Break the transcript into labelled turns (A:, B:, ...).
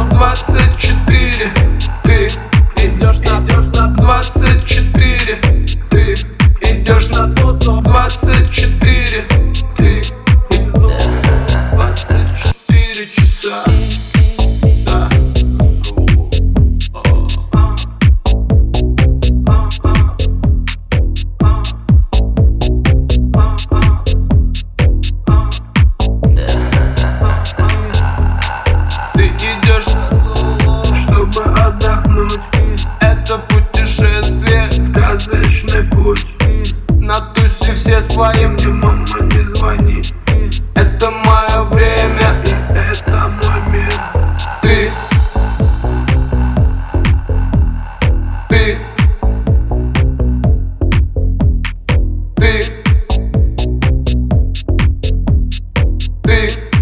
A: 24. Ты идешь на 24. Ты идешь на 24. Ты 24 часа. Да. Ты идешь на золо,
B: чтобы отдохнуть.
A: это путешествие,
B: Сказочный путь.
A: на тусе все своим.
B: Мне мама не звони.
A: Это мое время.
B: И это мой мир.
A: Ты Ты